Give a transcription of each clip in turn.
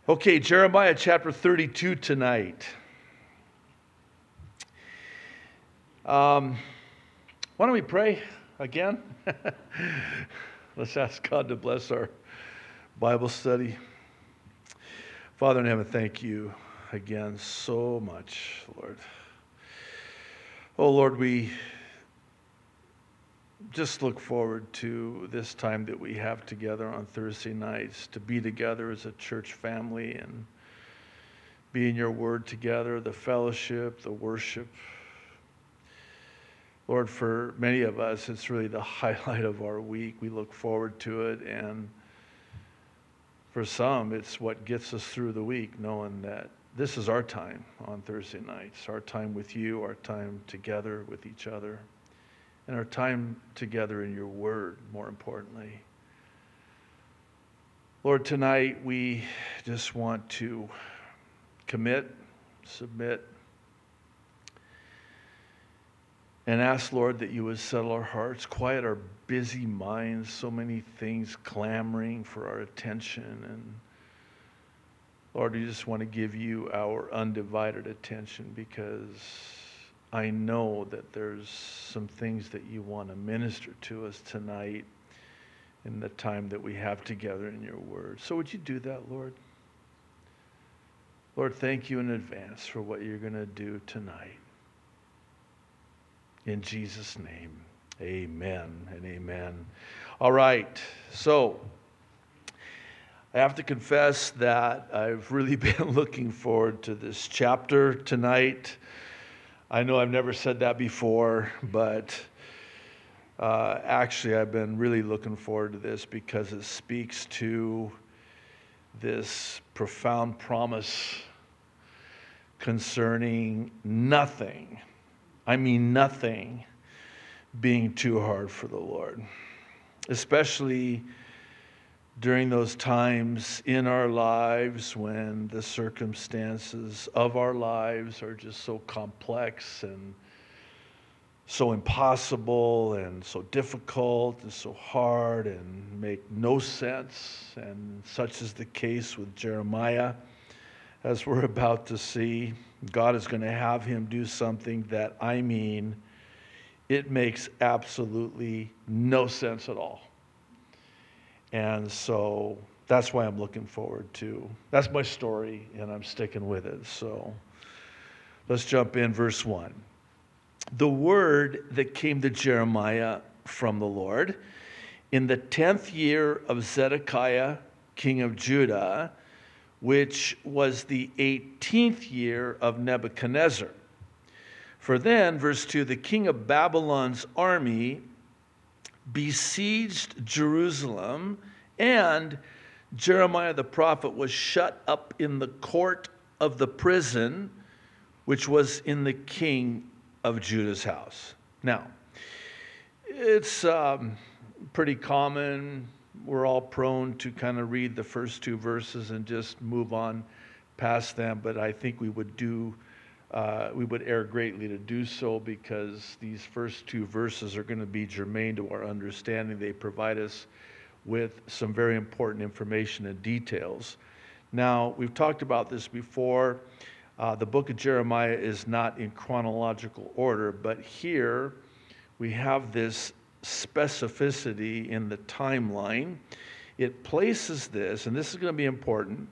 Okay, Jeremiah chapter 32 tonight. Why don't we pray again? Let's ask God to bless our Bible study. Father in heaven, thank you again so much, Lord. Oh, Lord, we just look forward to this time that we have together on Thursday nights to be together as a church family and be in your word together, the fellowship, the worship. Lord, for many of us, it's really the highlight of our week. We look forward to it, and for some, it's what gets us through the week, knowing that this is our time on Thursday nights, our time with you, our time together with each other, and our time together in your word, more importantly. Lord, tonight we just want to commit, submit, and ask, Lord, that you would settle our hearts, quiet our busy minds, so many things clamoring for our attention. And Lord, we just want to give you our undivided attention because I know that there's some things that you want to minister to us tonight in the time that we have together in your word. So would you do that, Lord? Lord, thank you in advance for what you're going to do tonight. In Jesus' name, amen and amen. All right, so I have to confess that I've really been looking forward to this chapter tonight. I know I've never said that before, but actually I've been really looking forward to this because it speaks to this profound promise concerning nothing, I mean nothing, being too hard for the Lord, especially during those times in our lives when the circumstances of our lives are just so complex and so impossible and so difficult and so hard and make no sense. And such is the case with Jeremiah. As we're about to see, God is going to have him do something that, it makes absolutely no sense at all. And so that's why I'm looking forward to. That's my story, and I'm sticking with it. So let's jump in, verse 1. The word that came to Jeremiah from the Lord in the 10th year of Zedekiah, king of Judah, which was the 18th year of Nebuchadnezzar. For then, verse 2, the king of Babylon's army besieged Jerusalem, and Jeremiah the prophet was shut up in the court of the prison, which was in the king of Judah's house. Now, it's pretty common. We're all prone to kind of read the first two verses and just move on past them, but I think we would err greatly to do so because these first two verses are going to be germane to our understanding. They provide us with some very important information and details. Now, we've talked about this before. The book of Jeremiah is not in chronological order, but here we have this specificity in the timeline. It places this, and this is going to be important,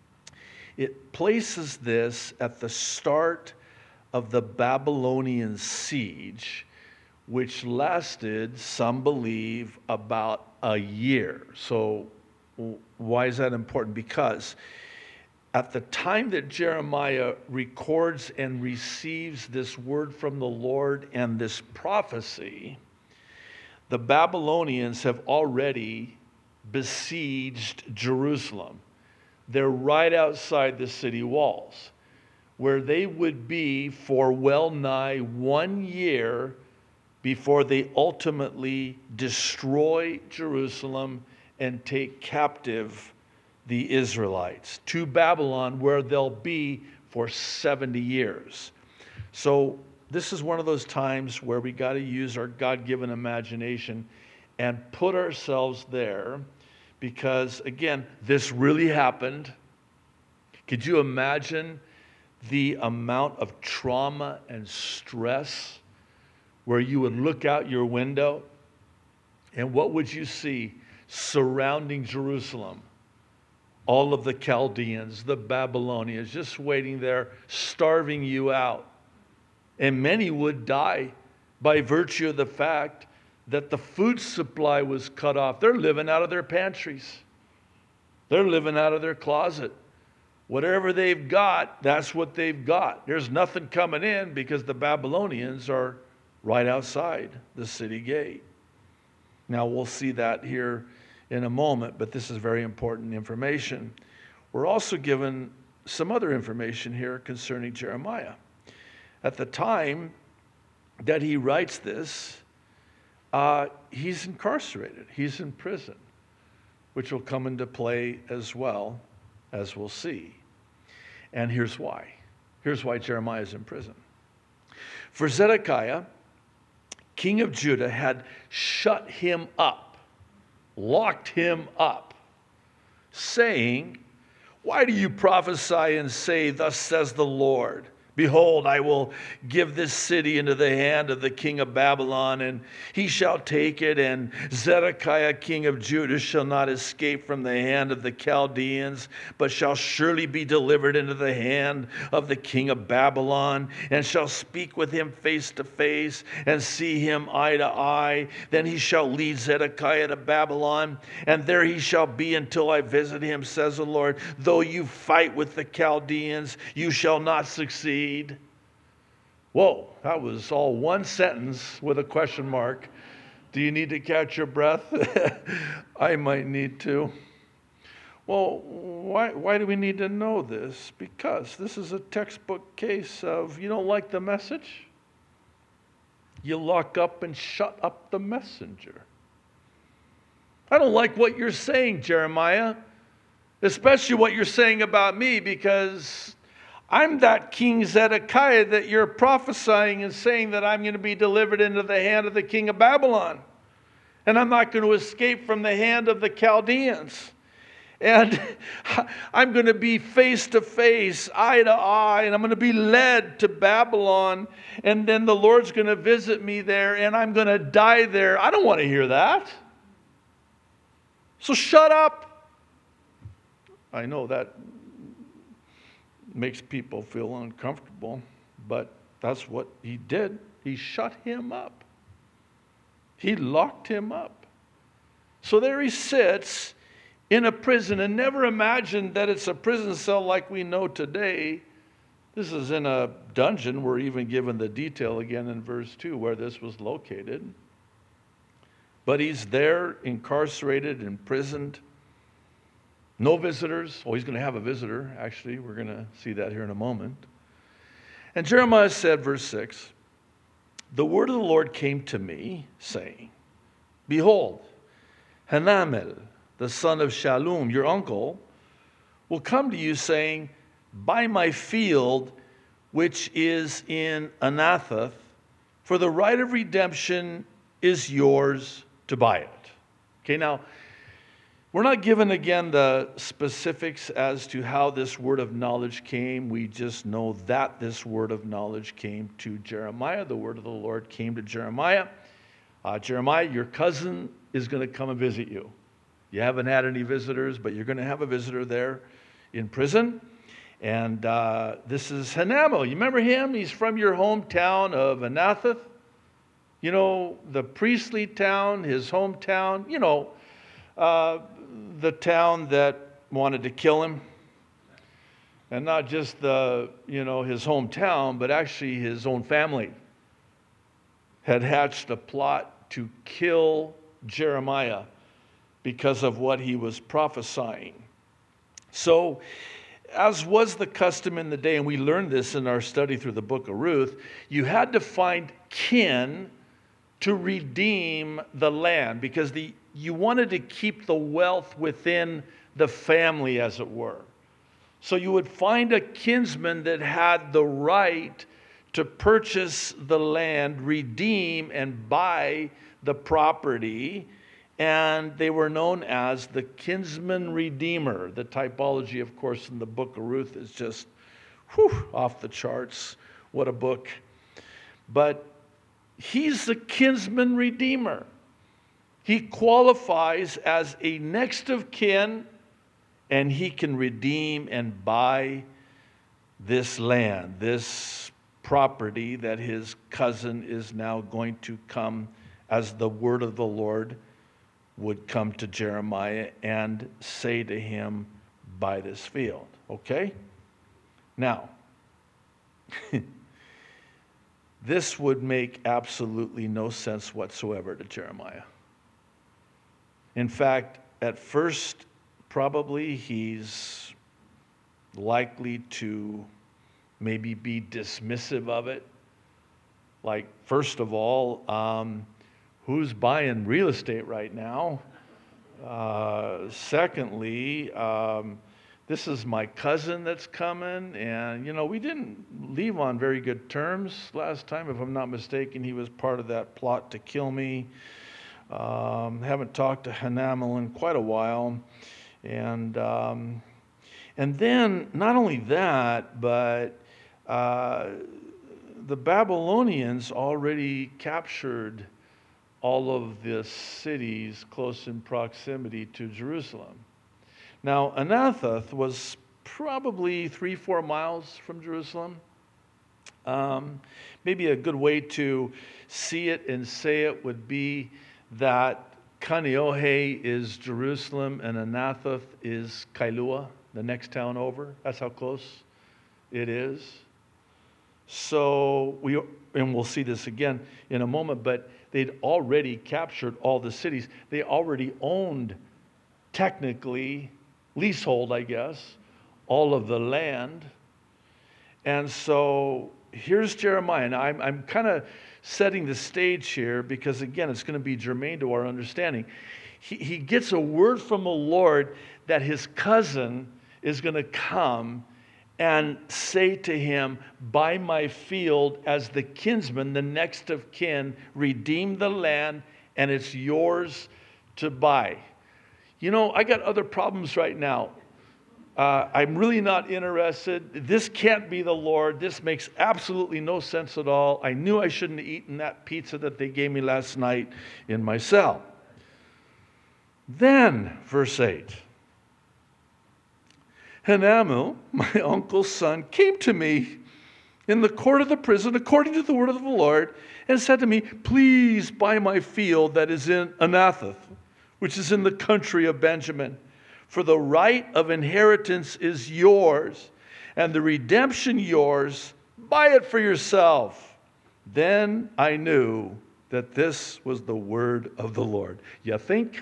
it places this at the start of the Babylonian siege, which lasted, some believe, about a year. So why is that important? Because at the time that Jeremiah records and receives this word from the Lord and this prophecy, the Babylonians have already besieged Jerusalem. They're right outside the city walls, where they would be for well nigh 1 year before they ultimately destroy Jerusalem and take captive the Israelites to Babylon, where they'll be for 70 years. So this is one of those times where we got to use our God-given imagination and put ourselves there because, again, this really happened. Could you imagine the amount of trauma and stress where you would look out your window and what would you see surrounding Jerusalem? All of the Chaldeans, the Babylonians, just waiting there, starving you out. And many would die by virtue of the fact that the food supply was cut off. They're living out of their pantries. They're living out of their closet. Whatever they've got, that's what they've got. There's nothing coming in because the Babylonians are right outside the city gate. Now, we'll see that here in a moment, but this is very important information. We're also given some other information here concerning Jeremiah. At the time that he writes this, he's incarcerated. He's in prison, which will come into play as well, as we'll see. And here's why. Here's why Jeremiah is in prison. For Zedekiah, king of Judah, had shut him up, locked him up, saying, "Why do you prophesy and say, 'Thus says the Lord'? Behold, I will give this city into the hand of the king of Babylon, and he shall take it, and Zedekiah, king of Judah, shall not escape from the hand of the Chaldeans, but shall surely be delivered into the hand of the king of Babylon, and shall speak with him face to face, and see him eye to eye. Then he shall lead Zedekiah to Babylon, and there he shall be until I visit him, says the Lord. Though you fight with the Chaldeans, you shall not succeed." Whoa, that was all one sentence with a question mark. Do you need to catch your breath? I might need to. Well, why do we need to know this? Because this is a textbook case of, you don't like the message? You lock up and shut up the messenger. I don't like what you're saying, Jeremiah, especially what you're saying about me, because I'm that King Zedekiah that you're prophesying and saying that I'm going to be delivered into the hand of the king of Babylon. And I'm not going to escape from the hand of the Chaldeans. And I'm going to be face to face, eye to eye, and I'm going to be led to Babylon. And then the Lord's going to visit me there, and I'm going to die there. I don't want to hear that. So shut up. I know that makes people feel uncomfortable, but that's what he did. He shut him up. He locked him up. So there he sits in a prison, and never imagine that it's a prison cell like we know today. This is in a dungeon. We're even given the detail again in verse 2 where this was located. But he's there, incarcerated, imprisoned. No visitors. Oh, he's going to have a visitor, actually. We're going to see that here in a moment. And Jeremiah said, verse 6, "The word of the Lord came to me, saying, Behold, Hanamel, the son of Shallum, your uncle, will come to you, saying, Buy my field, which is in Anathoth, for the right of redemption is yours to buy it." Okay, now, we're not given again the specifics as to how this word of knowledge came. We just know that this word of knowledge came to Jeremiah. The word of the Lord came to Jeremiah. Jeremiah, your cousin is going to come and visit you. You haven't had any visitors, but you're going to have a visitor there in prison. And this is Hanamel. You remember him? He's from your hometown of Anathoth. You know, the priestly town, his hometown. You know, the town that wanted to kill him. And not just his hometown, but actually his own family had hatched a plot to kill Jeremiah because of what he was prophesying. So, as was the custom in the day, and we learned this in our study through the book of Ruth, you had to find kin to redeem the land, because you wanted to keep the wealth within the family, as it were. So you would find a kinsman that had the right to purchase the land, redeem and buy the property, And they were known as the kinsman redeemer. The typology, of course, in the book of Ruth is just off the charts. What a book. But he's the kinsman redeemer. He qualifies as a next of kin, and he can redeem and buy this land, this property that his cousin is now going to come, as the word of the Lord would come to Jeremiah and say to him, buy this field. Okay? Now, this would make absolutely no sense whatsoever to Jeremiah. In fact, at first, probably he's likely to maybe be dismissive of it. Like, first of all, who's buying real estate right now? Secondly, this is my cousin that's coming, and we didn't leave on very good terms last time. If I'm not mistaken, he was part of that plot to kill me. Haven't talked to Hanamel in quite a while, and then not only that, but the Babylonians already captured all of the cities close in proximity to Jerusalem. Now, Anathoth was probably 3-4 miles from Jerusalem. Maybe a good way to see it and say it would be that Kaneohe is Jerusalem and Anathoth is Kailua, the next town over. That's how close it is. So we'll see this again in a moment, but they'd already captured all the cities. They already owned, technically, leasehold, I guess, all of the land. And so here's Jeremiah. Now, I'm kind of setting the stage here because, again, it's going to be germane to our understanding. He gets a word from the Lord that his cousin is going to come and say to him, buy my field as the kinsman, the next of kin, redeem the land, and it's yours to buy. I got other problems right now. I'm really not interested. This can't be the Lord. This makes absolutely no sense at all. I knew I shouldn't have eaten that pizza that they gave me last night in my cell. Then, verse 8. Hanamel, my uncle's son, came to me in the court of the prison according to the word of the Lord and said to me, please buy my field that is in Anathoth, which is in the country of Benjamin. For the right of inheritance is yours, and the redemption yours. Buy it for yourself. Then I knew that this was the word of the Lord. You think?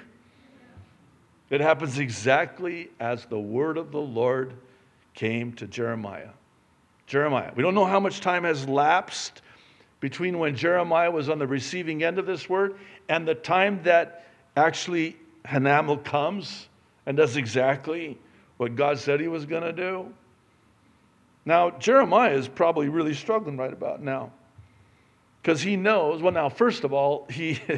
It happens exactly as the word of the Lord came to Jeremiah. We don't know how much time has lapsed between when Jeremiah was on the receiving end of this word and the time that actually Hanamel comes and does exactly what God said he was going to do. Now, Jeremiah is probably really struggling right about now because he knows, now, first of all,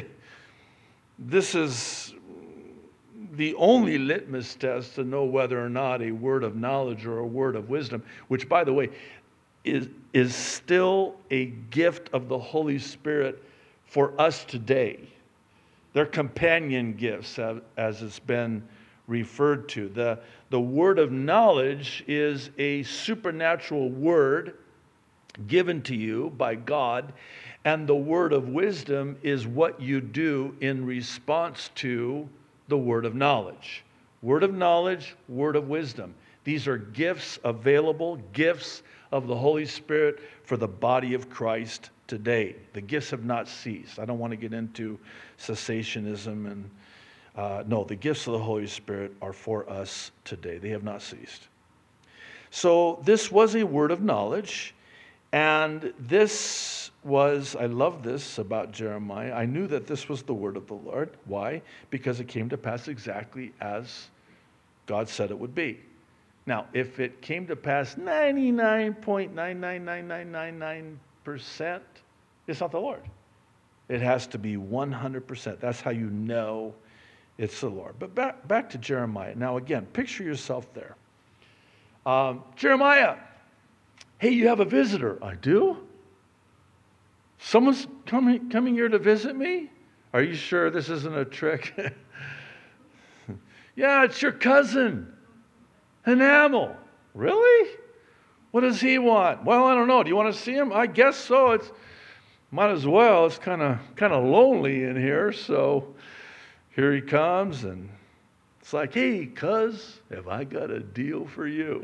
this is the only litmus test to know whether or not a word of knowledge or a word of wisdom, which, by the way, is still a gift of the Holy Spirit for us today. They're companion gifts, as it's been referred to. The word of knowledge is a supernatural word given to you by God, and the word of wisdom is what you do in response to the word of knowledge. Word of knowledge, word of wisdom. These are gifts available, gifts of the Holy Spirit for the body of Christ today. The gifts have not ceased. I don't want to get into cessationism and no, the gifts of the Holy Spirit are for us today. They have not ceased. So this was a word of knowledge, and this was, I love this about Jeremiah. I knew that this was the word of the Lord. Why? Because it came to pass exactly as God said it would be. Now, if it came to pass 99.999999%, it's not the Lord. It has to be 100%. That's how you know It's the Lord. But back to Jeremiah. Now again, picture yourself there. Jeremiah, hey, you have a visitor. I do? Someone's coming here to visit me? Are you sure this isn't a trick? Yeah, it's your cousin, Hanamel. Really? What does he want? Well, I don't know. Do you want to see him? I guess so. Might as well. It's kind of lonely in here. So here he comes, and it's like, hey, cuz, have I got a deal for you?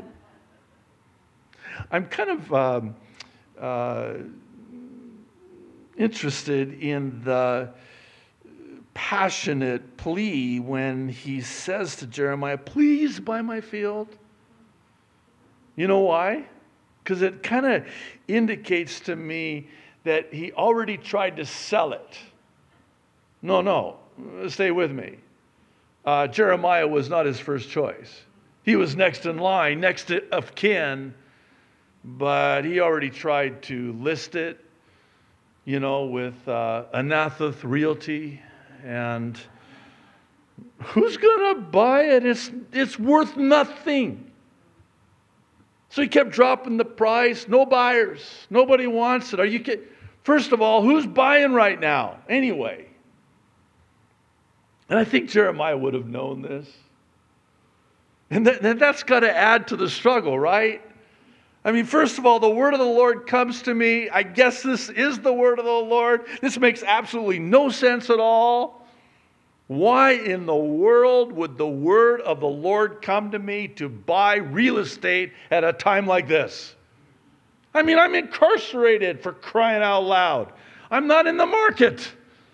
I'm kind of interested in the passionate plea when he says to Jeremiah, please buy my field. You know why? Because it kind of indicates to me that he already tried to sell it. No, stay with me. Jeremiah was not his first choice. He was next in line, next of kin, but he already tried to list it, with Anathoth Realty. And who's going to buy it? It's worth nothing. So he kept dropping the price. No buyers. Nobody wants it. Are you kidding? First of all, who's buying right now anyway? And I think Jeremiah would have known this. And that's got to add to the struggle, right? I mean, first of all, the word of the Lord comes to me. I guess this is the word of the Lord. This makes absolutely no sense at all. Why in the world would the word of the Lord come to me to buy real estate at a time like this? I mean, I'm incarcerated, for crying out loud. I'm not in the market.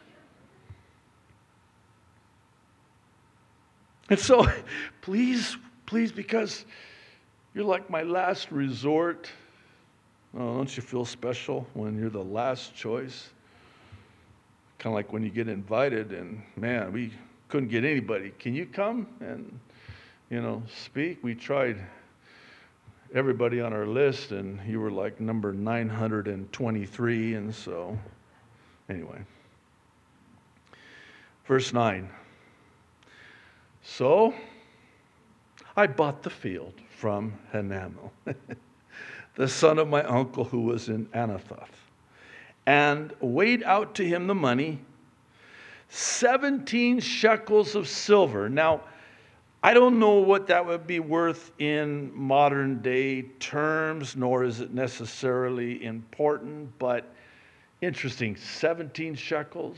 And so, please, because you're like my last resort. Oh, don't you feel special when you're the last choice? Kind of like when you get invited and, man, we couldn't get anybody. Can you come and, speak? We tried everybody on our list, and you were like number 923, and so, anyway. Verse 9. So, I bought the field from Hanamel, the son of my uncle who was in Anathoth, and weighed out to him the money, 17 shekels of silver. Now, I don't know what that would be worth in modern day terms, nor is it necessarily important, but interesting, 17 shekels.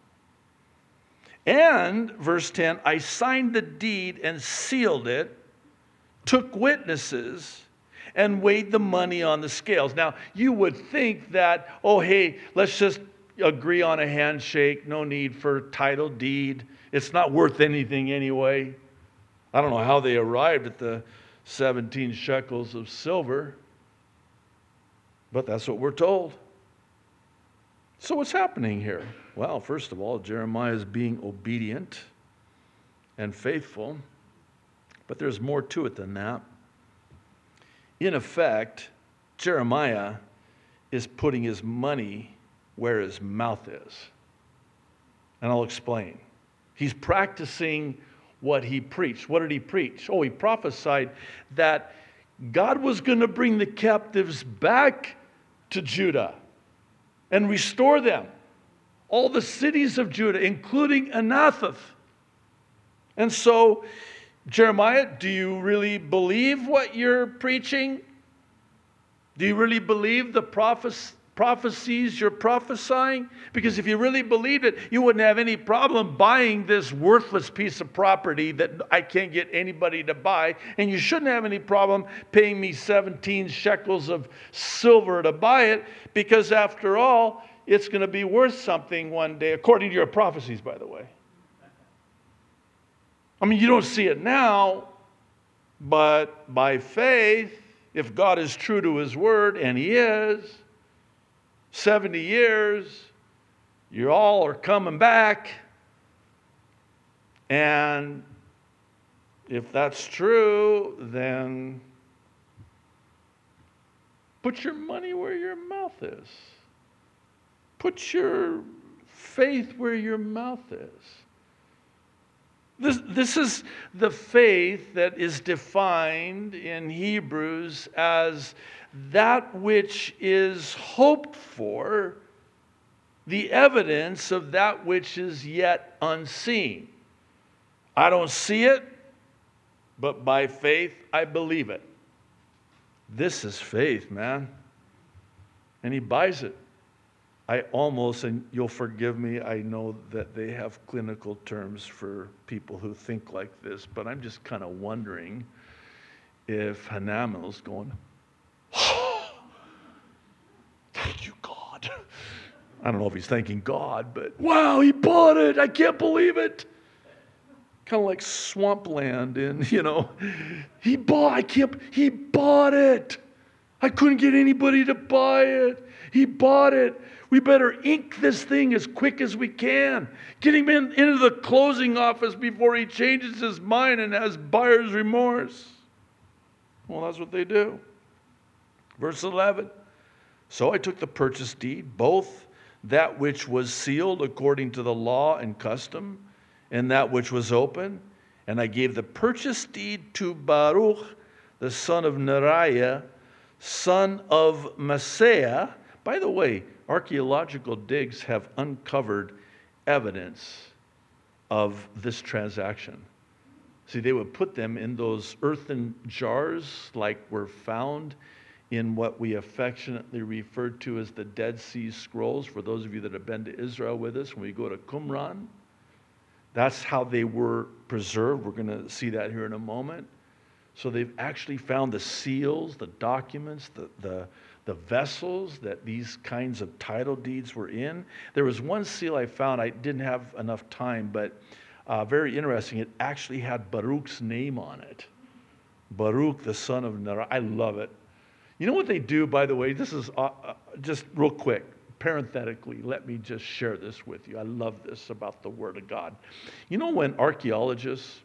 And, verse 10, I signed the deed and sealed it, took witnesses, and weighed the money on the scales. Now, you would think that, oh, hey, let's just agree on a handshake. No need for title deed. It's not worth anything anyway. I don't know how they arrived at the 17 shekels of silver, but that's what we're told. So what's happening here? Well, first of all, Jeremiah is being obedient and faithful, but there's more to it than that. In effect, Jeremiah is putting his money where his mouth is. And I'll explain. He's practicing what he preached. What did he preach? Oh, he prophesied that God was going to bring the captives back to Judah and restore them. All the cities of Judah, including Anathoth. And so, Jeremiah, do you really believe what you're preaching? Do you really believe the prophecies you're prophesying? Because if you really believed it, you wouldn't have any problem buying this worthless piece of property that I can't get anybody to buy. And you shouldn't have any problem paying me 17 shekels of silver to buy it, because after all, it's going to be worth something one day, according to your prophecies, by the way. I mean, you don't see it now, but by faith, if God is true to his word, and he is, 70 years, you all are coming back. And if that's true, then put your money where your mouth is. Put your faith where your mouth is. This is the faith that is defined in Hebrews as that which is hoped for, the evidence of that which is yet unseen. I don't see it, but by faith I believe it. This is faith, man. And he buys it. I almost, and you'll forgive me, I know that they have clinical terms for people who think like this, but I'm just kind of wondering if Hanamel's going, oh, thank you, God. I don't know if he's thanking God, but wow, he bought it. I can't believe it. Kind of like Swampland he bought it. I couldn't get anybody to buy it. He bought it. We better ink this thing as quick as we can. Get him into the closing office before he changes his mind and has buyer's remorse. Well, that's what they do. Verse 11. So I took the purchase deed, both that which was sealed according to the law and custom, and that which was open, and I gave the purchase deed to Baruch, the son of Neriah, son of Maaseiah. By the way, archaeological digs have uncovered evidence of this transaction. See, they would put them in those earthen jars like were found in what we affectionately refer to as the Dead Sea Scrolls. For those of you that have been to Israel with us, when we go to Qumran, that's how they were preserved. We're going to see that here in a moment. So they've actually found the seals, the documents, the vessels that these kinds of title deeds were in. There was one seal I found. I didn't have enough time, but very interesting. It actually had Baruch's name on it. Baruch, the son of Neriah. I love it. You know what they do, by the way? This is just real quick. Parenthetically, let me just share this with you. I love this about the Word of God. You know when archaeologists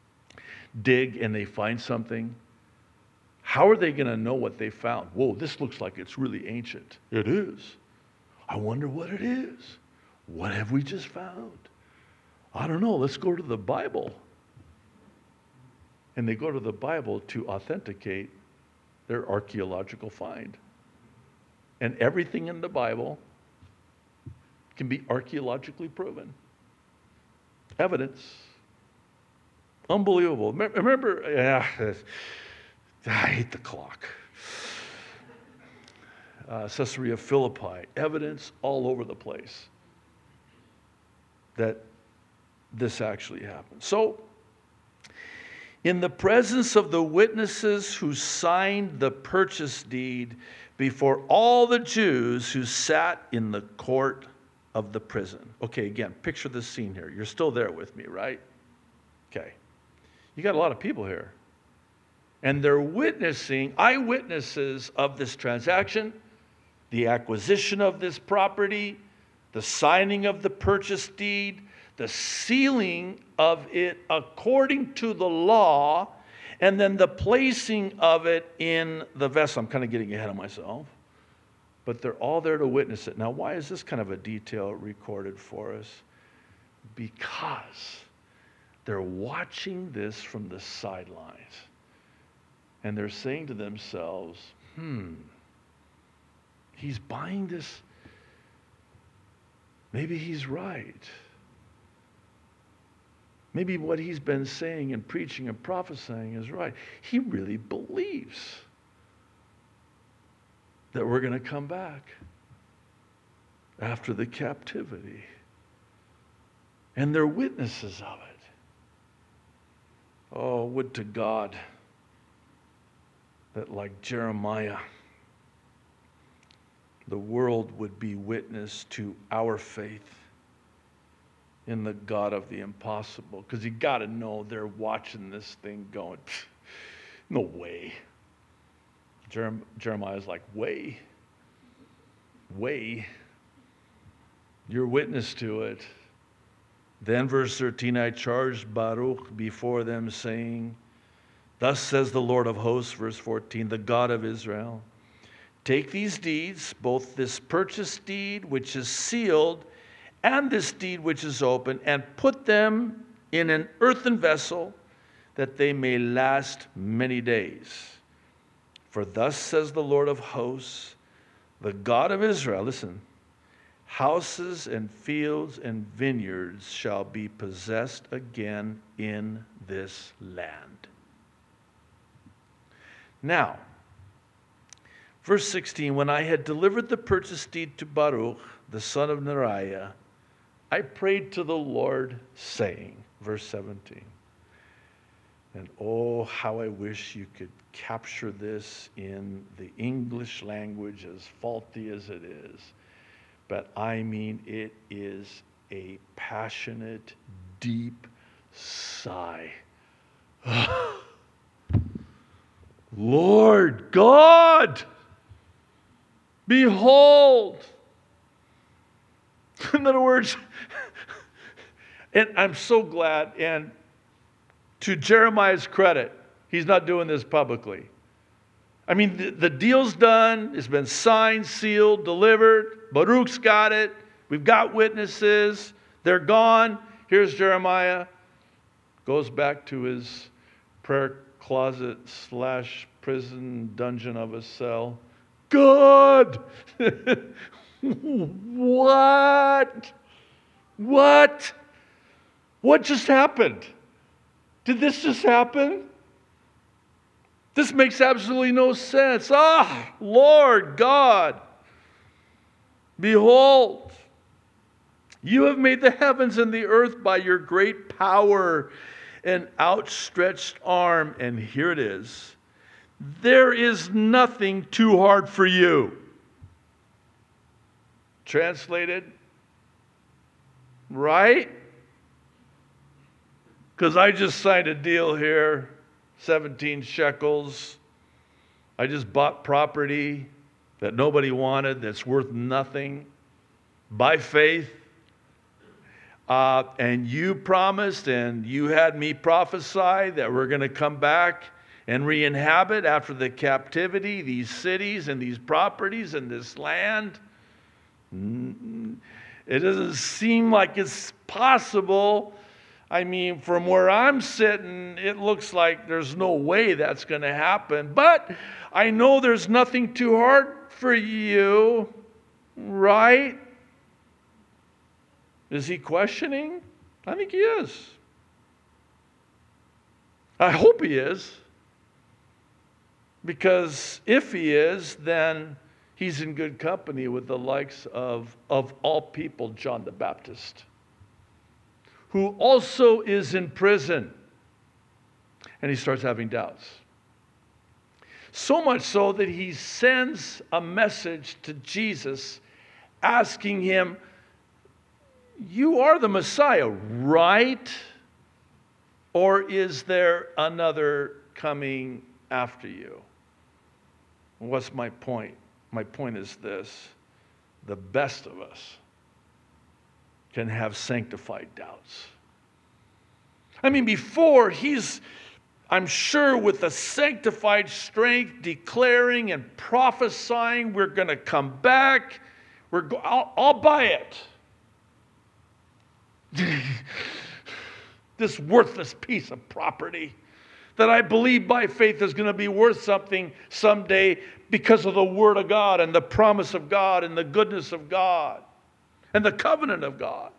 dig and they find something, how are they going to know what they found? Whoa, this looks like it's really ancient. It is. I wonder what it is. What have we just found? I don't know. Let's go to the Bible. And they go to the Bible to authenticate their archaeological find. And everything in the Bible can be archaeologically proven. Evidence. Unbelievable. Remember, I hate the clock. Caesarea Philippi. Evidence all over the place that this actually happened. So, in the presence of the witnesses who signed the purchase deed before all the Jews who sat in the court of the prison. Okay, again, picture this scene here. You're still there with me, right? Okay. You got a lot of people here. And they're witnessing, eyewitnesses of this transaction, the acquisition of this property, the signing of the purchase deed, the sealing of it according to the law, and then the placing of it in the vessel. I'm kind of getting ahead of myself. But they're all there to witness it. Now, why is this kind of a detail recorded for us? Because they're watching this from the sidelines. And they're saying to themselves, he's buying this. Maybe he's right. Maybe what he's been saying and preaching and prophesying is right. He really believes that we're going to come back after the captivity. And they're witnesses of it. Oh, would to God that, like Jeremiah, the world would be witness to our faith in the God of the impossible. Because you got to know they're watching this thing going, no way. Jeremiah's like, way. You're witness to it. Then verse 13, I charged Baruch before them, saying, thus says the Lord of hosts, verse 14, the God of Israel, take these deeds, both this purchase deed which is sealed and this deed which is open, and put them in an earthen vessel, that they may last many days. For thus says the Lord of hosts, the God of Israel, listen, houses and fields and vineyards shall be possessed again in this land. Now, verse 16, when I had delivered the purchase deed to Baruch, the son of Neriah, I prayed to the Lord, saying, verse 17, and oh, how I wish you could capture this in the English language, as faulty as it is. But I mean, it is a passionate, deep sigh. Lord God, behold. In other words, and I'm so glad, and to Jeremiah's credit, he's not doing this publicly. I mean, the deal's done. It's been signed, sealed, delivered. Baruch's got it. We've got witnesses. They're gone. Here's Jeremiah. Goes back to his prayer closet / prison dungeon of a cell. God! What? What? What just happened? Did this just happen? This makes absolutely no sense. Lord God, behold, you have made the heavens and the earth by your great power and outstretched arm. And here it is. There is nothing too hard for you. Translated, right? Because I just signed a deal here, 17 shekels. I just bought property that nobody wanted, that's worth nothing, by faith. And you promised, and you had me prophesy that we're going to come back and re-inhabit after the captivity, these cities and these properties and this land. It doesn't seem like it's possible. I mean, from where I'm sitting, it looks like there's no way that's going to happen. But I know there's nothing too hard for you, right? Is he questioning? I think he is. I hope he is. Because if he is, then he's in good company with the likes of all people, John the Baptist, who also is in prison. And he starts having doubts. So much so that he sends a message to Jesus asking him, you are the Messiah, right? Or is there another coming after you? What's my point? My point is this: the best of us can have sanctified doubts. I mean, before he's, I'm sure, with a sanctified strength, declaring and prophesying, we're going to come back. I'll buy it. This worthless piece of property that I believe by faith is going to be worth something someday because of the Word of God and the promise of God and the goodness of God and the covenant of God.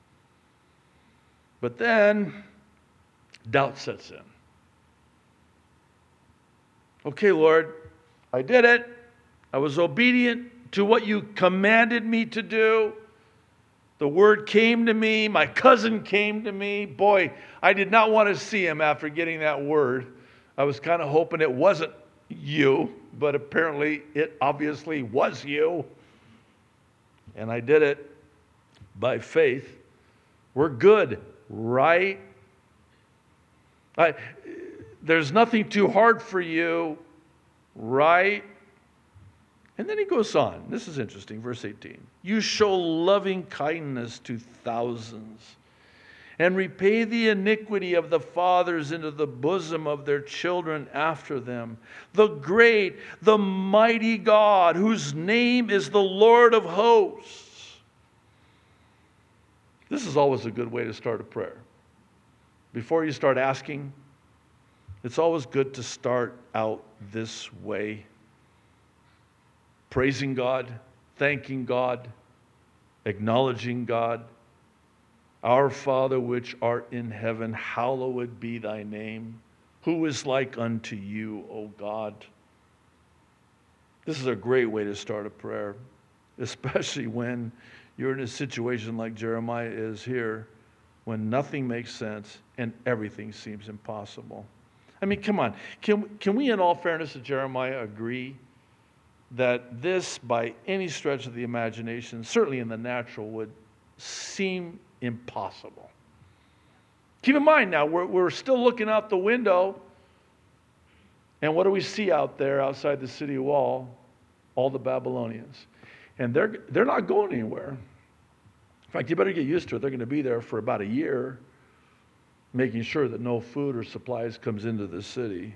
But then doubt sets in. Okay, Lord, I did it. I was obedient to what you commanded me to do. The word came to me. My cousin came to me. Boy, I did not want to see him after getting that word. I was kind of hoping it wasn't you, but apparently it obviously was you. And I did it by faith. We're good, right? There's nothing too hard for you, right? And then he goes on. This is interesting, verse 18. You show loving kindness to thousands and repay the iniquity of the fathers into the bosom of their children after them. The great, the mighty God, whose name is the Lord of hosts. This is always a good way to start a prayer. before you start asking, it's always good to start out this way. Praising God, thanking God, acknowledging God. Our Father which art in heaven, hallowed be thy name. Who is like unto you, O God? This is a great way to start a prayer, especially when you're in a situation like Jeremiah is here, when nothing makes sense and everything seems impossible. I mean, come on. Can we, in all fairness to Jeremiah, agree that this, by any stretch of the imagination, certainly in the natural, would seem impossible? Keep in mind now, we're still looking out the window, and what do we see out there outside the city wall? All the Babylonians. And they're not going anywhere. In fact, you better get used to it. They're going to be there for about a year, making sure that no food or supplies comes into the city.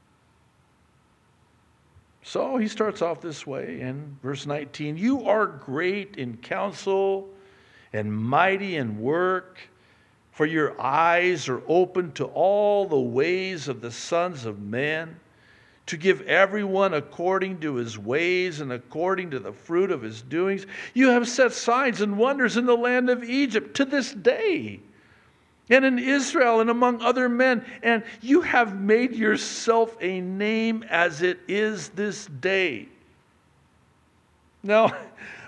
So he starts off this way in verse 19. You are great in counsel and mighty in work, for your eyes are open to all the ways of the sons of men, to give everyone according to his ways and according to the fruit of his doings. You have set signs and wonders in the land of Egypt to this day, and in Israel and among other men, and you have made yourself a name as it is this day. Now,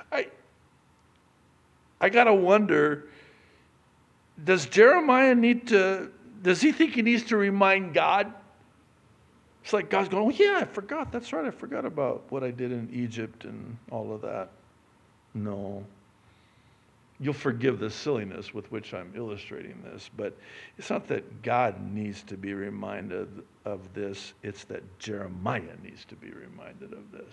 I got to wonder, does Jeremiah does he think he needs to remind God? It's like God's going, oh yeah, I forgot. That's right. I forgot about what I did in Egypt and all of that. No. You'll forgive the silliness with which I'm illustrating this, but it's not that God needs to be reminded of this. It's that Jeremiah needs to be reminded of this.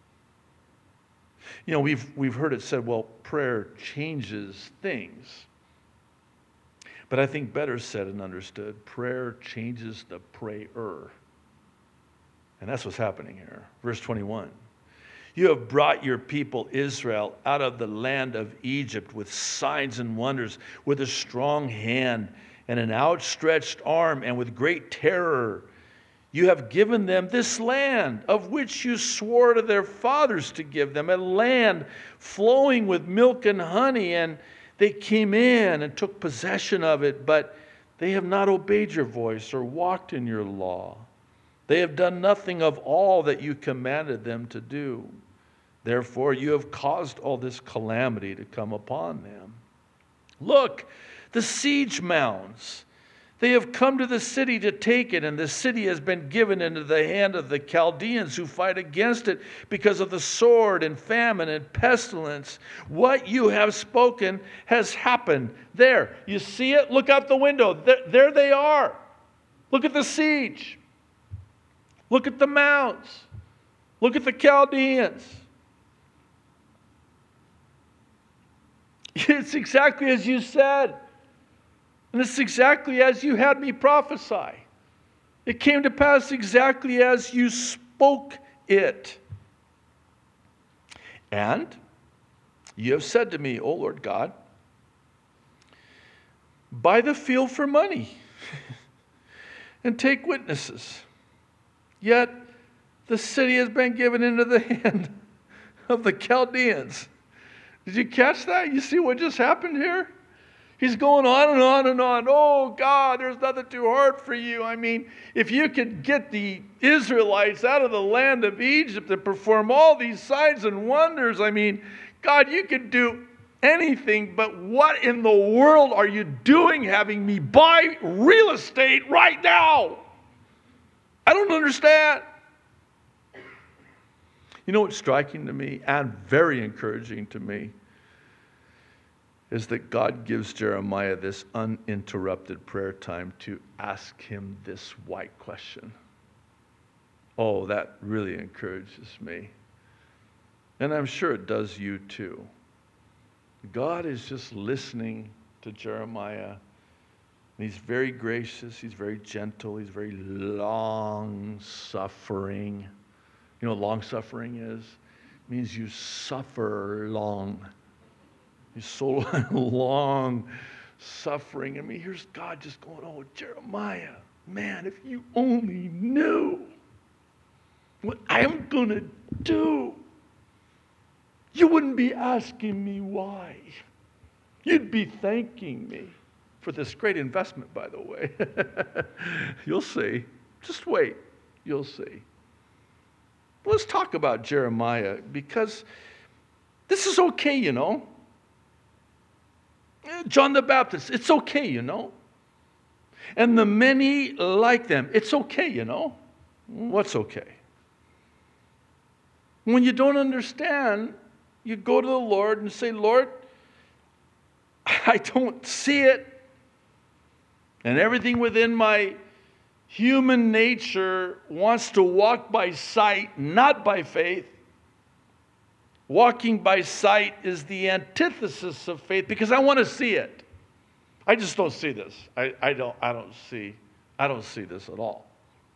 You know, we've heard it said, well, prayer changes things. But I think better said and understood, prayer changes the prayer. And that's what's happening here. Verse 21. You have brought your people Israel out of the land of Egypt with signs and wonders, with a strong hand and an outstretched arm and with great terror. You have given them this land of which you swore to their fathers to give them, a land flowing with milk and honey. And they came in and took possession of it, but they have not obeyed your voice or walked in your law. They have done nothing of all that you commanded them to do. Therefore, you have caused all this calamity to come upon them. Look, the siege mounds. They have come to the city to take it, and the city has been given into the hand of the Chaldeans who fight against it because of the sword and famine and pestilence. What you have spoken has happened. There, you see it? Look out the window. There they are. Look at the siege. Look at the mounds. Look at the Chaldeans. It's exactly as you said. And it's exactly as you had me prophesy. It came to pass exactly as you spoke it. And you have said to me, O Lord God, buy the field for money and take witnesses. Yet the city has been given into the hand of the Chaldeans. Did you catch that? You see what just happened here? He's going on and on and on. Oh, God, there's nothing too hard for you. I mean, if you could get the Israelites out of the land of Egypt and perform all these signs and wonders, I mean, God, you could do anything, but what in the world are you doing having me buy real estate right now? I don't understand. You know what's striking to me and very encouraging to me is that God gives Jeremiah this uninterrupted prayer time to ask him this why question. Oh, that really encourages me. And I'm sure it does you too. God is just listening to Jeremiah. And he's very gracious, he's very gentle, he's very long-suffering. You know what long-suffering is? It means you suffer long. He's so long suffering. I mean, here's God just going, oh, Jeremiah, man, if you only knew what I'm going to do, you wouldn't be asking me why. You'd be thanking me for this great investment, by the way. You'll see. Just wait. You'll see. Let's talk about Jeremiah, because this is okay, you know. John the Baptist, it's okay, you know. And the many like them, it's okay, you know. What's okay? When you don't understand, you go to the Lord and say, Lord, I don't see it. And everything within my human nature wants to walk by sight, not by faith. Walking by sight is the antithesis of faith because I want to see it. I just don't see this. I don't see this at all.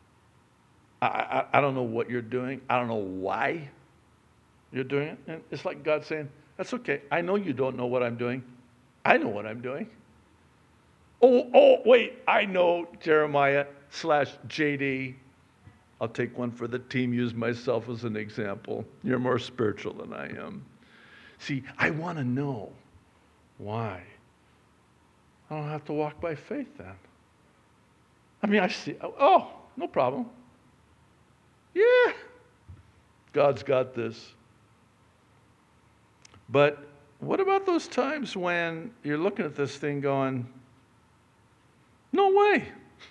I don't know what you're doing. I don't know why you're doing it. And it's like God saying, that's okay. I know you don't know what I'm doing. I know what I'm doing. Oh, wait, I know, Jeremiah / JD. I'll take one for the team, use myself as an example. You're more spiritual than I am. See, I want to know why. I don't have to walk by faith then. I mean, I see, oh, no problem. Yeah, God's got this. But what about those times when you're looking at this thing going, no way.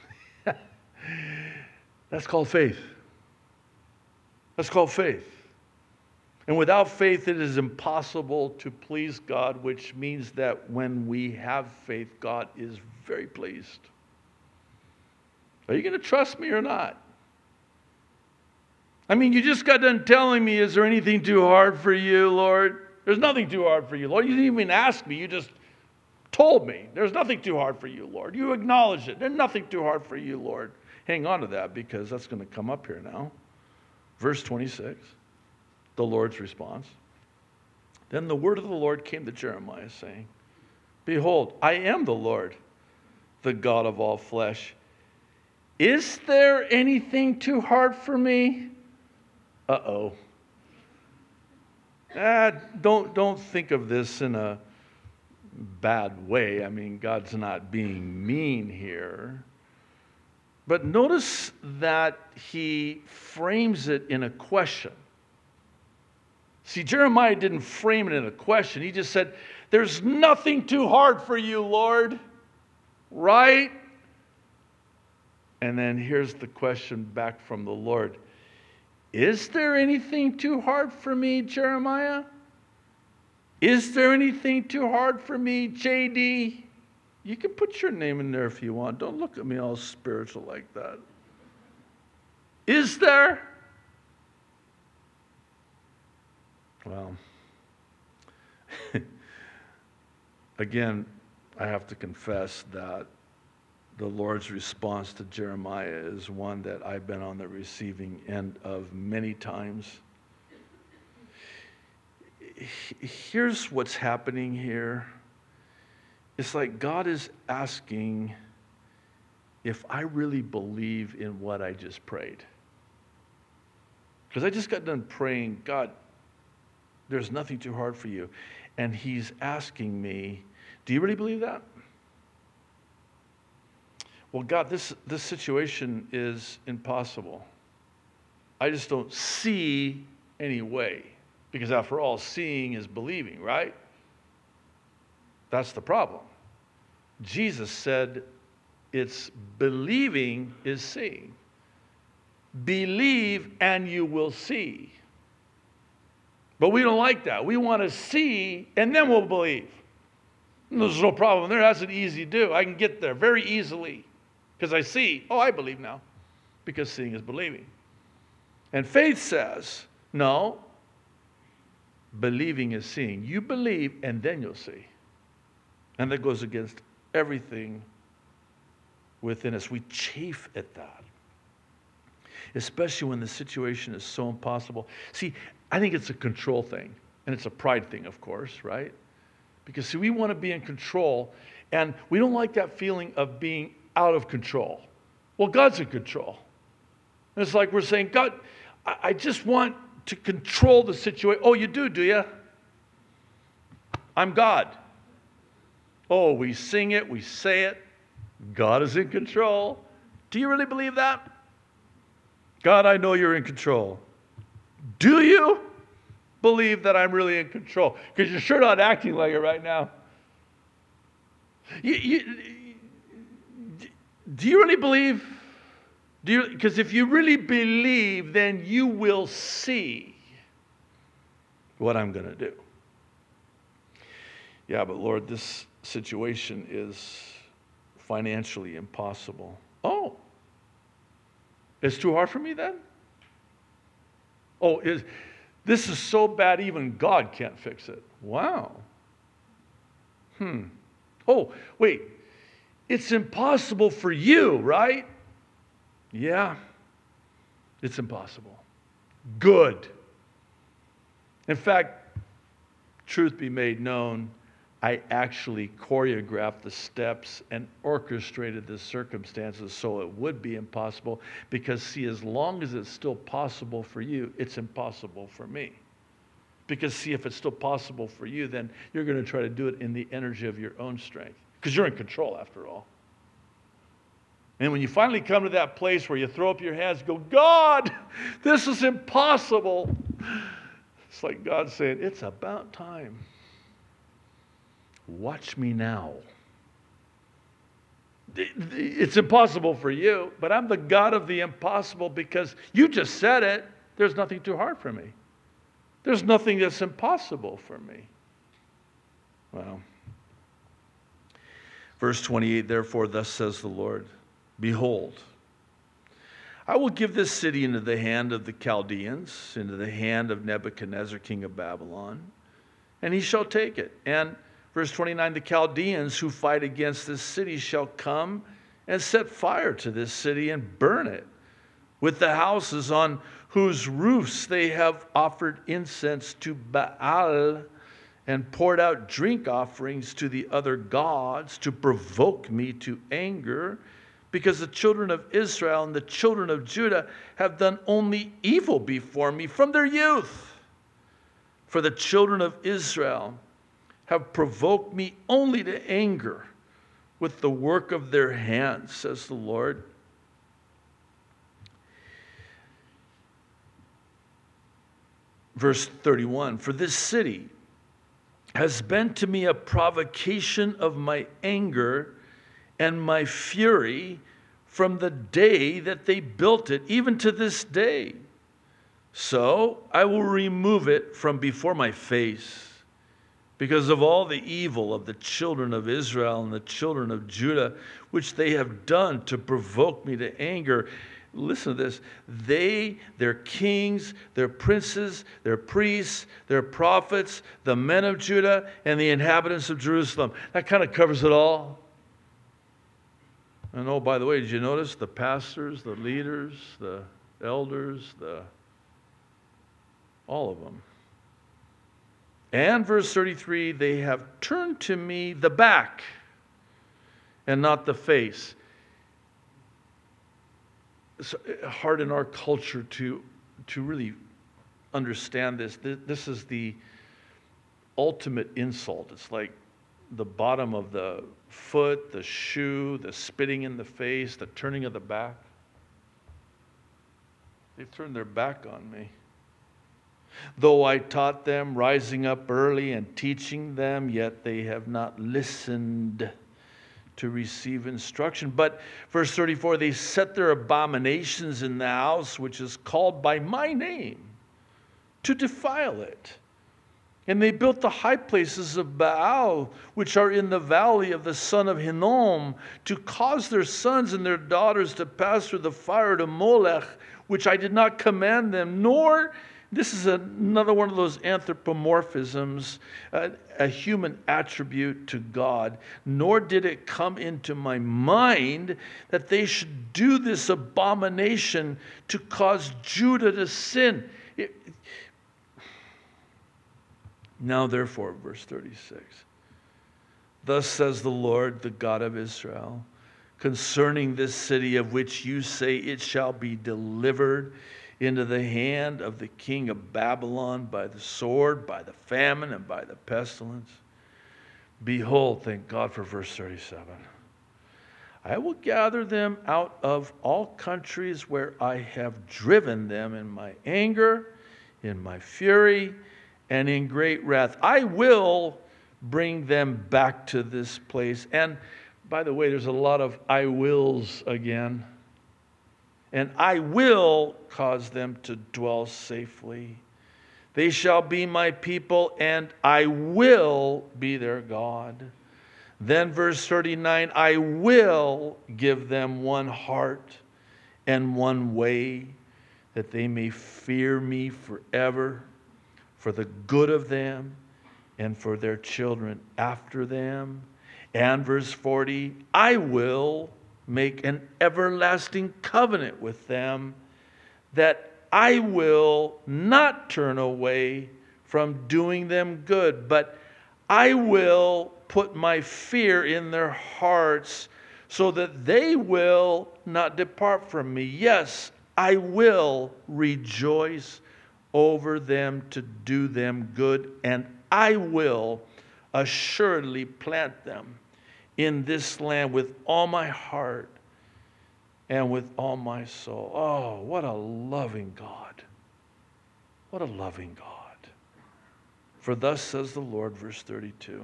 That's called faith. That's called faith. And without faith, it is impossible to please God, which means that when we have faith, God is very pleased. Are you going to trust me or not? I mean, you just got done telling me, is there anything too hard for you, Lord? There's nothing too hard for you, Lord. You didn't even ask me. You just told me. There's nothing too hard for you, Lord. You acknowledged it. There's nothing too hard for you, Lord. Hang on to that because that's going to come up here now. Verse 26, the Lord's response. Then the word of the Lord came to Jeremiah, saying, Behold, I am the Lord, the God of all flesh. Is there anything too hard for me? Uh-oh. Don't think of this in a bad way. I mean, God's not being mean here. But notice that he frames it in a question. See, Jeremiah didn't frame it in a question. He just said, there's nothing too hard for you, Lord. Right? And then here's the question back from the Lord. Is there anything too hard for me, Jeremiah? Is there anything too hard for me, JD? You can put your name in there if you want. Don't look at me all spiritual like that. Is there? Well, again, I have to confess that the Lord's response to Jeremiah is one that I've been on the receiving end of many times. Here's what's happening here. It's like God is asking if I really believe in what I just prayed. Because I just got done praying, God, there's nothing too hard for you. And he's asking me, do you really believe that? Well, God, this situation is impossible. I just don't see any way. Because after all, seeing is believing, right? That's the problem. Jesus said it's believing is seeing. Believe and you will see. But we don't like that. We want to see and then we'll believe. There's no problem there. That's an easy do. I can get there very easily because I see. Oh, I believe now because seeing is believing. And faith says, no, believing is seeing. You believe and then you'll see. And that goes against everything within us. We chafe at that, especially when the situation is so impossible. See, I think it's a control thing, and it's a pride thing, of course, right? Because, see, we want to be in control, And we don't like that feeling of being out of control. Well, God's in control. And it's like we're saying, God, I just want to control the situation. Oh, you do you? I'm God. Oh, we sing it, we say it. God is in control. Do you really believe that? God, I know you're in control. Do you believe that I'm really in control? Because you're sure not acting like it right now. Do you really believe? Because if you really believe, then you will see what I'm going to do. Yeah, but Lord, this situation is financially impossible. Oh, it's too hard for me then? Oh, this is so bad even God can't fix it. Wow. Oh, wait. It's impossible for you, right? Yeah, it's impossible. Good. In fact, truth be made known, I actually choreographed the steps and orchestrated the circumstances so it would be impossible. Because, see, as long as it's still possible for you, it's impossible for me. Because, see, if it's still possible for you, then you're going to try to do it in the energy of your own strength. Because you're in control, after all. And when you finally come to that place where you throw up your hands and go, God, this is impossible. It's like God saying, it's about time. Watch me now. It's impossible for you, but I'm the God of the impossible because you just said it. There's nothing too hard for me. There's nothing that's impossible for me. Well, verse 28, therefore, thus says the Lord, behold, I will give this city into the hand of the Chaldeans, into the hand of Nebuchadnezzar, king of Babylon, and he shall take it. And verse 29, the Chaldeans who fight against this city shall come and set fire to this city and burn it, with the houses on whose roofs they have offered incense to Baal and poured out drink offerings to the other gods to provoke me to anger, because the children of Israel and the children of Judah have done only evil before me from their youth. For the children of Israel have provoked me only to anger with the work of their hands, says the Lord. Verse 31, for this city has been to me a provocation of my anger and my fury from the day that they built it, even to this day. So I will remove it from before my face, because of all the evil of the children of Israel and the children of Judah, which they have done to provoke me to anger. Listen to this. They, their kings, their princes, their priests, their prophets, the men of Judah, and the inhabitants of Jerusalem. That kind of covers it all. And oh, by the way, did you notice the pastors, the leaders, the elders, all of them. And verse 33, they have turned to me the back and not the face. It's hard in our culture to really understand this. This is the ultimate insult. It's like the bottom of the foot, the shoe, the spitting in the face, the turning of the back. They've turned their back on me. Though I taught them, rising up early and teaching them, yet they have not listened to receive instruction. But verse 34, they set their abominations in the house which is called by my name, to defile it. And they built the high places of Baal, which are in the valley of the son of Hinnom, to cause their sons and their daughters to pass through the fire to Molech, which I did not command them, nor, this is another one of those anthropomorphisms, a human attribute to God, nor did it come into my mind that they should do this abomination to cause Judah to sin. Now, therefore, verse 36, Thus says the Lord, the God of Israel, concerning this city of which you say it shall be delivered into the hand of the king of Babylon by the sword, by the famine, and by the pestilence. Behold, thank God for verse 37. I will gather them out of all countries where I have driven them in my anger, in my fury, and in great wrath. I will bring them back to this place. And by the way, there's a lot of I wills again. And I will cause them to dwell safely. They shall be my people, and I will be their God. Then verse 39, I will give them one heart and one way, that they may fear me forever, for the good of them and for their children after them. And verse 40, I will make an everlasting covenant with them, that I will not turn away from doing them good, but I will put my fear in their hearts so that they will not depart from me. Yes, I will rejoice over them to do them good, and I will assuredly plant them in this land with all my heart and with all my soul. Oh, what a loving God. What a loving God. For thus says the Lord, verse 32,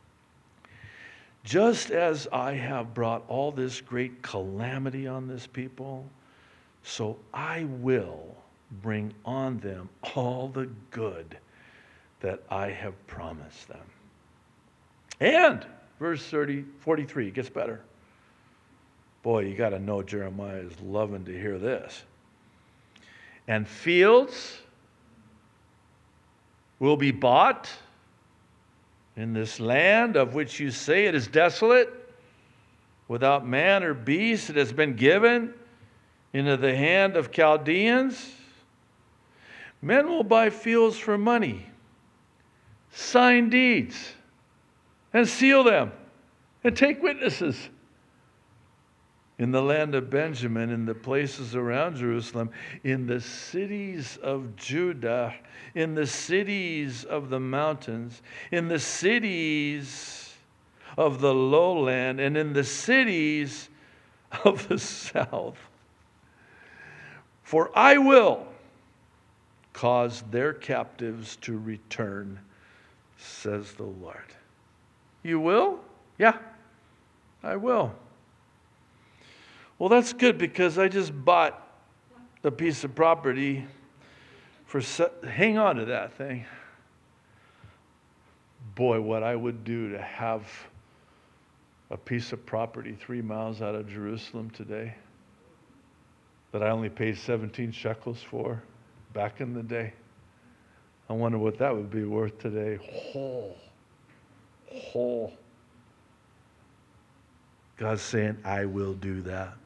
just as I have brought all this great calamity on this people, so I will bring on them all the good that I have promised them. And verse 43 gets better. Boy, you got to know Jeremiah is loving to hear this. And fields will be bought in this land of which you say it is desolate, without man or beast. It has been given into the hand of Chaldeans. Men will buy fields for money, sign deeds, and seal them, and take witnesses. In the land of Benjamin, in the places around Jerusalem, in the cities of Judah, in the cities of the mountains, in the cities of the lowland, and in the cities of the south. For I will cause their captives to return, says the Lord. You will? Yeah, I will. Well, that's good, because I just bought a piece of property for, hang on to that thing. Boy, what I would do to have a piece of property 3 miles out of Jerusalem today that I only paid 17 shekels for back in the day. I wonder what that would be worth today. Whole. God's saying, I will do that.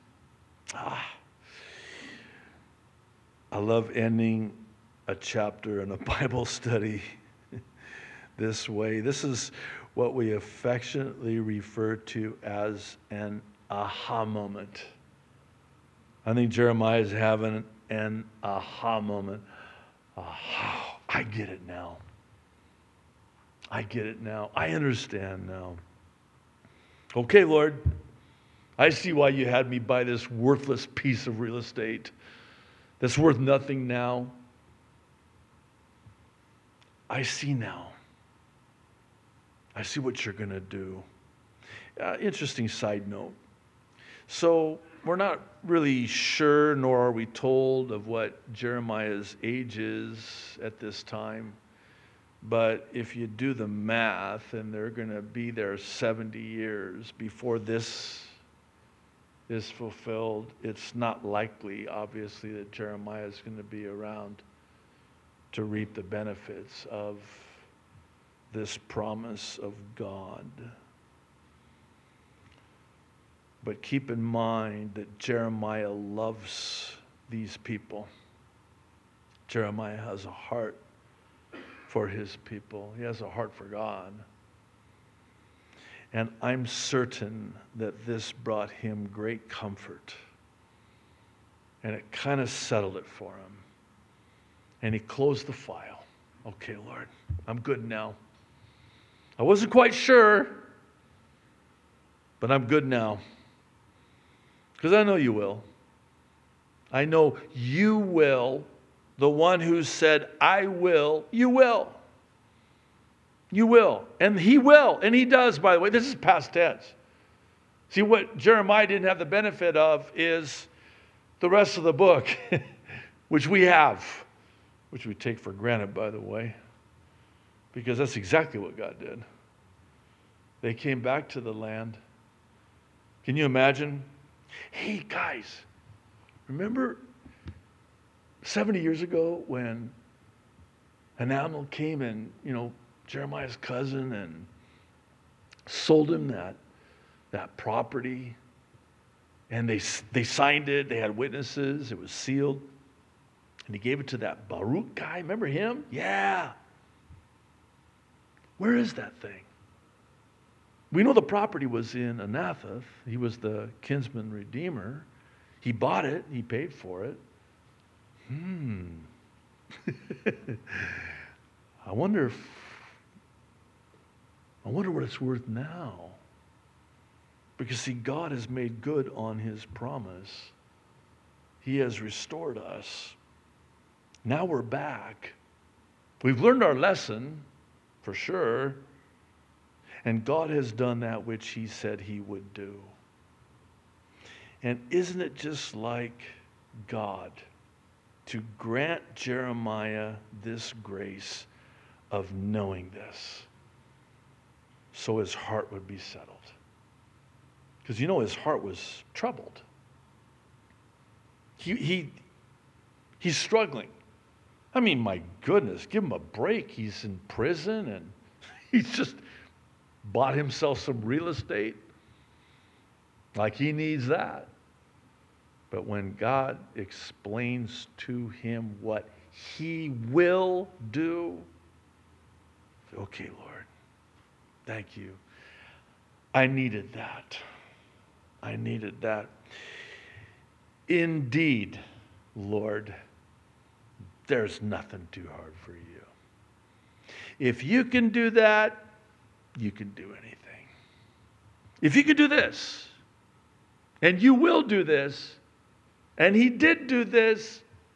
I love ending a chapter in a Bible study this way. This is what we affectionately refer to as an aha moment. I think Jeremiah is having an aha moment. Aha, I get it now. I get it now. I understand now. Okay, Lord, I see why you had me buy this worthless piece of real estate that's worth nothing now. I see now. I see what you're going to do. Interesting side note. So we're not really sure, nor are we told, of what Jeremiah's age is at this time. But if you do the math, and they're going to be there 70 years before this is fulfilled, it's not likely, obviously, that Jeremiah is going to be around to reap the benefits of this promise of God. But keep in mind that Jeremiah loves these people. Jeremiah has a heart for his people. He has a heart for God. And I'm certain that this brought him great comfort. And it kind of settled it for him. And he closed the file. Okay, Lord, I'm good now. I wasn't quite sure, but I'm good now. Because I know you will. I know you will. The one who said, I will, you will. You will. And he will. And he does, by the way. This is past tense. See, what Jeremiah didn't have the benefit of is the rest of the book, which we have, which we take for granted, by the way, because that's exactly what God did. They came back to the land. Can you imagine? Hey, guys, remember 70 years ago when an animal came and, Jeremiah's cousin and sold him that property, and they signed it, they had witnesses, it was sealed, and he gave it to that Baruch guy. Remember him? Yeah. Where is that thing? We know the property was in Anathoth. He was the kinsman redeemer. He bought it. He paid for it. I wonder what it's worth now. Because see, God has made good on his promise. He has restored us. Now we're back. We've learned our lesson, for sure. And God has done that which he said he would do. And isn't it just like God to grant Jeremiah this grace of knowing this so his heart would be settled? Because his heart was troubled. He's struggling. I mean, my goodness, give him a break. He's in prison and he's just bought himself some real estate. Like he needs that. But when God explains to him what he will do, okay, Lord, thank you. I needed that. I needed that. Indeed, Lord, there's nothing too hard for you. If you can do that, you can do anything. If you could do this, and you will do this, and he did do this,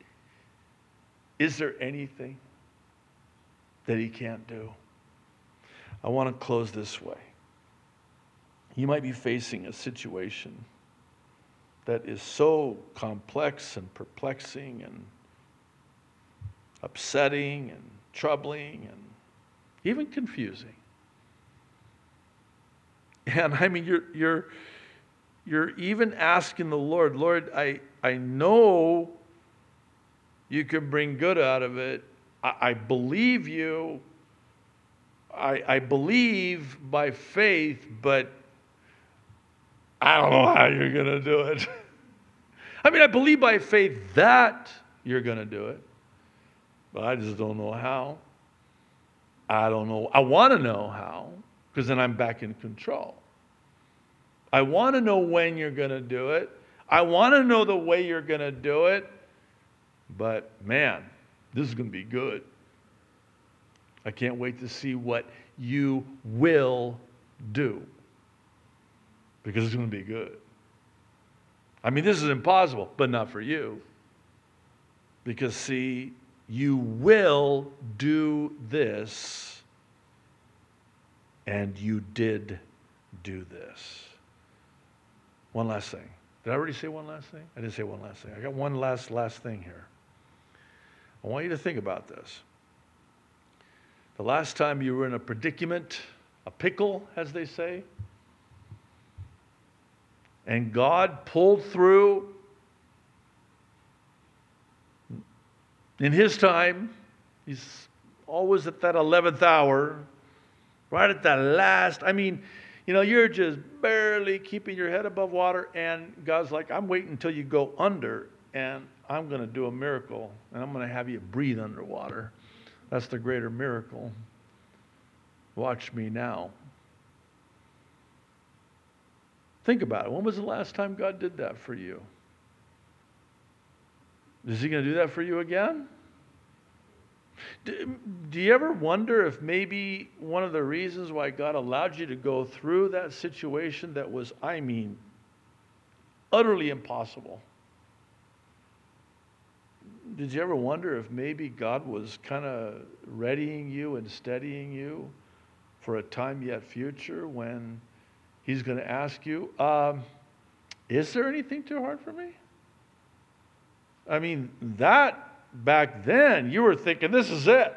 is there anything that he can't do? I want to close this way. You might be facing a situation that is so complex and perplexing and upsetting and troubling and even confusing. And I mean, you're even asking the Lord, Lord, I know you can bring good out of it. I believe you. I believe by faith, but I don't know how you're going to do it. I mean, I believe by faith that you're going to do it, but I just don't know how. I don't know. I want to know how, because then I'm back in control. I want to know when you're going to do it. I want to know the way you're going to do it. But man, this is going to be good. I can't wait to see what you will do, because it's going to be good. I mean, this is impossible, but not for you. Because see, you will do this, and you did do this. One last thing. Did I already say one last thing? I didn't say one last thing. I got one last thing here. I want you to think about this. The last time you were in a predicament, a pickle, as they say, and God pulled through in his time. He's always at that 11th hour, right at that last. I mean, you're just barely keeping your head above water, and God's like, I'm waiting until you go under, and I'm going to do a miracle, and I'm going to have you breathe underwater. That's the greater miracle. Watch me now. Think about it. When was the last time God did that for you? Is he going to do that for you again? Do you ever wonder if maybe one of the reasons why God allowed you to go through that situation that was, utterly impossible? Did you ever wonder if maybe God was kind of readying you and steadying you for a time yet future when he's going to ask you, is there anything too hard for me? That back then, you were thinking, this is it.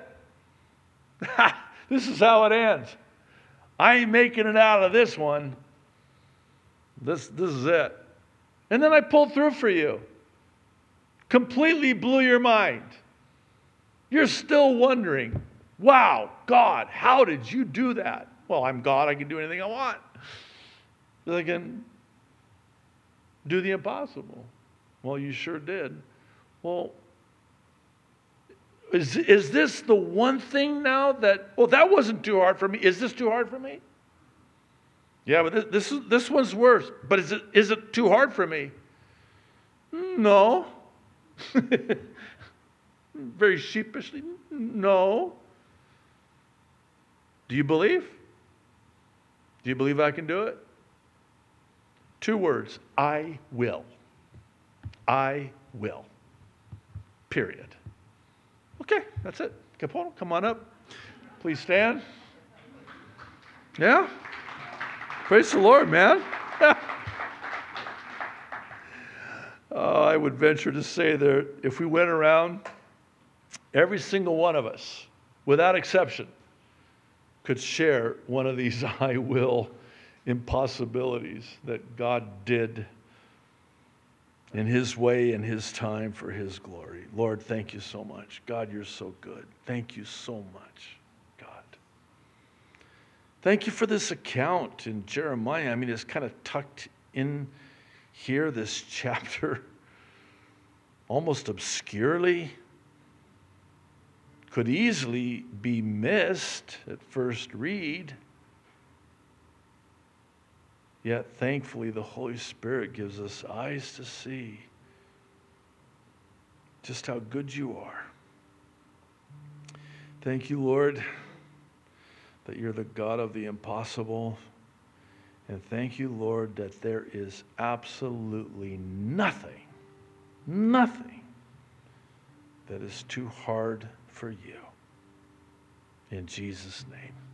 This is how it ends. I ain't making it out of this one. This is it. And then I pulled through for you. Completely blew your mind. You're still wondering, wow, God, how did you do that? Well, I'm God. I can do anything I want. I can do the impossible. Well, you sure did. Well, is this the one thing now that, well, that wasn't too hard for me. Is this too hard for me? Yeah, but this one's worse. But is it too hard for me? No. Very sheepishly, no. Do you believe? Do you believe I can do it? 2 words, I will. I will. Period. Okay, that's it. Capono, come on up. Please stand. Yeah? Praise the Lord, man. I would venture to say that if we went around, every single one of us, without exception, could share one of these I will impossibilities that God did in his way and his time for his glory. Lord, thank you so much. God, you're so good. Thank you so much, God. Thank you for this account in Jeremiah. It's kind of tucked in here, this chapter, almost obscurely. Could easily be missed at first read. Yet, thankfully, the Holy Spirit gives us eyes to see just how good you are. Thank you, Lord, that you're the God of the impossible. And thank you, Lord, that there is absolutely nothing that is too hard for you. In Jesus' name.